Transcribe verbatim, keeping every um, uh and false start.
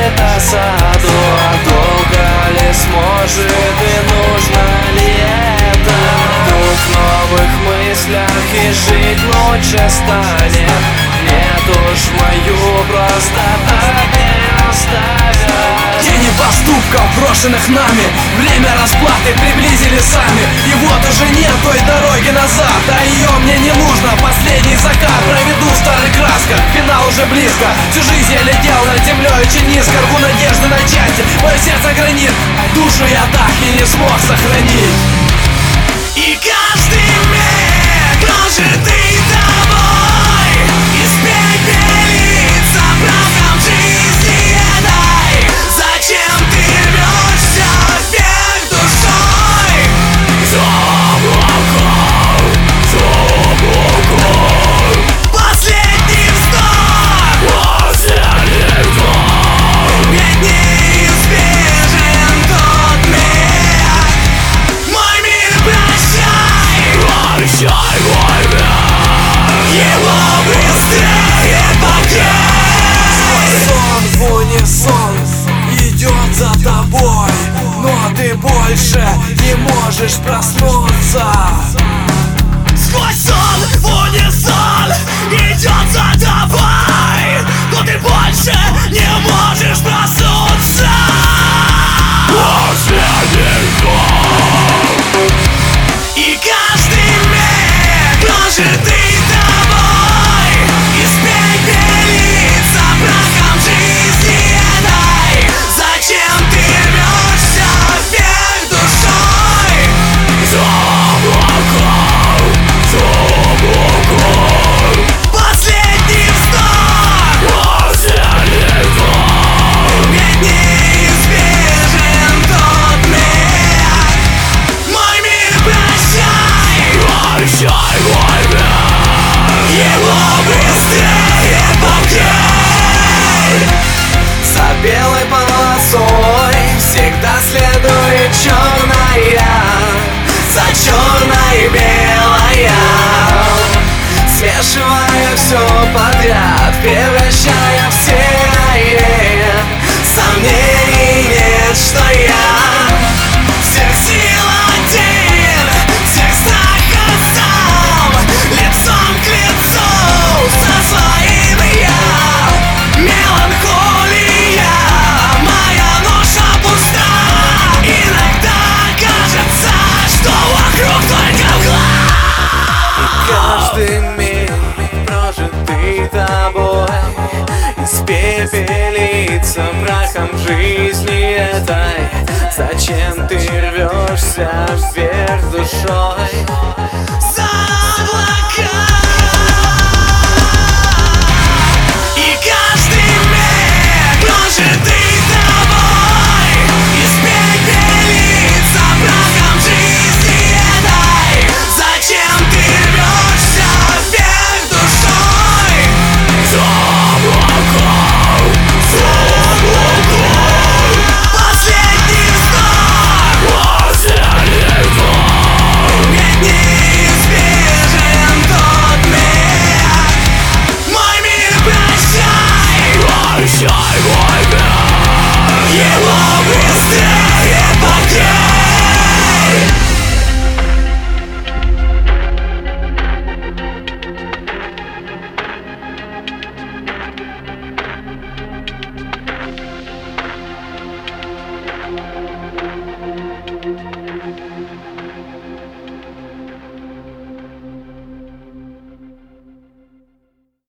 мечтает о саду. Долго ли сможет и нужно ли это? Тут в новых мыслях и жить лучше станет. Нет уж, мою просто так не оставят. Тени поступков, брошенных нами, время расплаты приблизили сами. И вот уже нет той дороги назад, а ее мне не нужно. Последний закат проведу в старых красках, финал уже близко. Всю жизнь я летел над землей очень низко, рву надежды на счастье, мое сердце гранит. Душу я так и не смог сохранить. И каждый миг кружит ты тобой, из пепелица прахом жизни этой. Зачем ты рвешься вверх душой? Заблокал, заблокал. Последний вздох, последний вздох. Ведь неизбежен тот миг. Мой мир, прощай, прощай, мой мир. Его быстрее покинь. Сон в унисон идет за тобой, но ты больше не можешь проснуться. Сквозь сон в унисон идет за тобой, но ты больше не можешь проснуться. Последний вздох. И каждый миг кружит ты тобой, из пепелица прахом жизни этой. Зачем ты рвешься вверх душой? Заблокал, заблокал. Последний вздох, последний вздох. Ведь неизбежен тот миг. Мой мир, прощай, прощай, мой мир. Его быстрее покинь. За белой полосой всегда следует черная, за черной белая, смешивая все подряд, превращая в серое. Сомнений нет, что я Всех сил один, всех страхов сам, лицом к лицу со своим я. Меланхолия, моя ноша пуста. Иногда кажется, что вокруг только мгла. Каждый миг прожитый тобой, из пепелица прахом жизни этой. Зачем ты рвешься вверх душой?